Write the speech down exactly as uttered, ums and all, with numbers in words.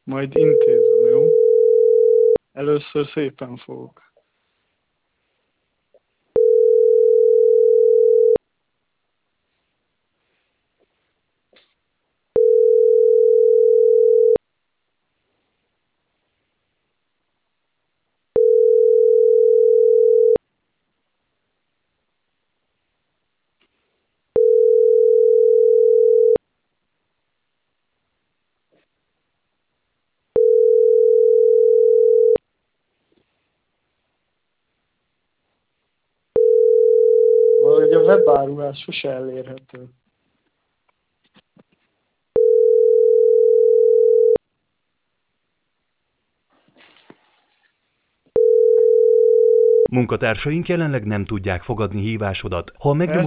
Majd intézem, jó? Először szépen fogok. Valahogy a webárulás sose elérhető. Munkatársaink jelenleg nem tudják fogadni hívásodat. Ha megnyomod